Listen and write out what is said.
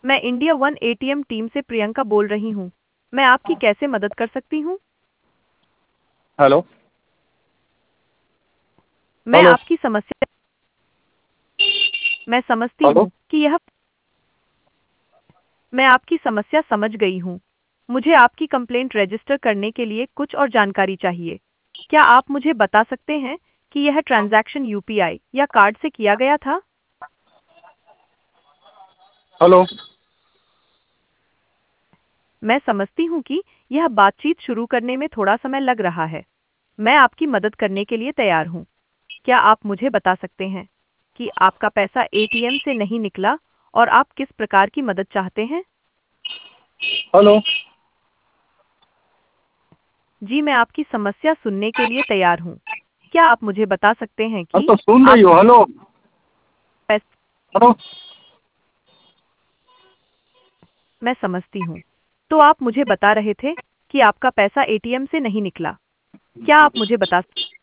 मैं India one ATM team से प्रियंका बोल रही हूँ। मैं आपकी कैसे मदद कर सकती हूँ? हेलो। मैं हेलो। आपकी समस्या मैं समझती हेलो। हूँ कि यह मैं आपकी समस्या समझ गई हूँ। मुझे आपकी कंप्लेंट रजिस्टर करने के लिए कुछ और जानकारी चाहिए। क्या आप मुझे बता सकते हैं कि यह ट्रांजैक्शन यूपीआई या कार्ड से किया गया था? हेलो। मैं समझती हूँ कि यह बातचीत शुरू करने में थोड़ा समय लग रहा है। मैं आपकी मदद करने के लिए तैयार हूँ। क्या आप मुझे बता सकते हैं कि आपका पैसा एटीएम से नहीं निकला और आप किस प्रकार की मदद चाहते हैं? हेलो। जी, मैं आपकी समस्या सुनने के लिए तैयार हूँ। क्या आप मुझे बता सकते हैं अरे कि तो सुन रही आप हो? हेलो। पैस हेलो। मैं समझती हूँ। तो आप मुझे बता रहे थे कि आपका पैसा एटीएम से नहीं निकला। क्या आप मुझे बता